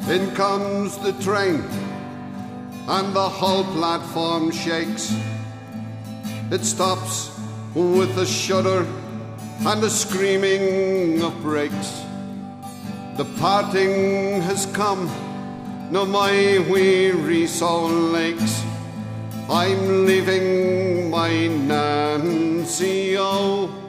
In comes the train, and the whole platform shakes. It stops with a shudder and a screaming of brakes. The parting has come, now my weary soul aches. I'm leaving my Nancy, oh,